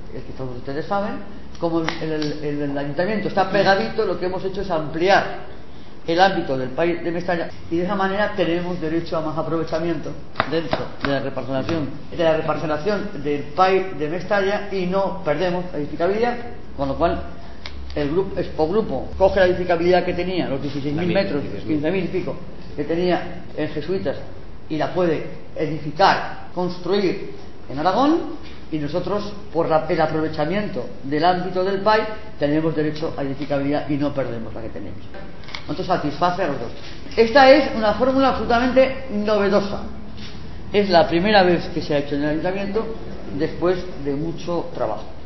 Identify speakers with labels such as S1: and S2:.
S1: es que todos ustedes saben, como el ayuntamiento está pegadito, lo que hemos hecho es ampliar el ámbito del PAI de Mestalla y de esa manera tenemos derecho a más aprovechamiento dentro de la reparcelación del PAI de Mestalla y no perdemos la edificabilidad, con lo cual el grupo coge la edificabilidad que tenía, los 16.000 metros, los 15.000 y pico que tenía en Jesuitas y la puede edificar, construir en Aragón, y nosotros por el aprovechamiento del ámbito del PAI tenemos derecho a edificabilidad y no perdemos la que tenemos. Entonces satisface a los dos. Esta es una fórmula absolutamente novedosa. Es la primera vez que se ha hecho en el ayuntamiento después de mucho trabajo.